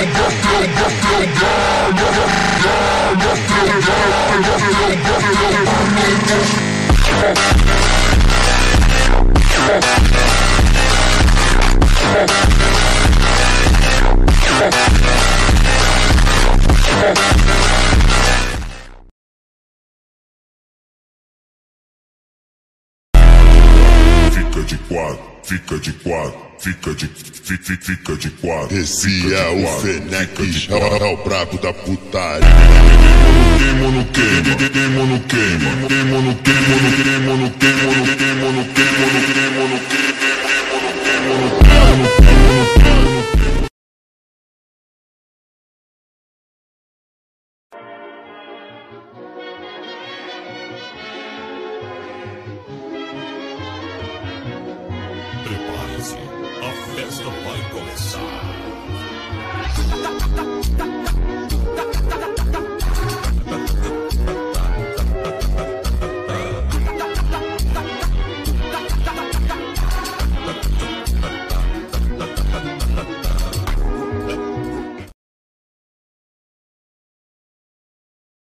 Fica de quatro. Esse é o Fenec, é o brabo da putaria. Queimo no queimo, queimo no queimo, queimo no queimo, queimo no queimo, queimo no queimo, queimo no queimo. Prepare-se, a festa vai começar.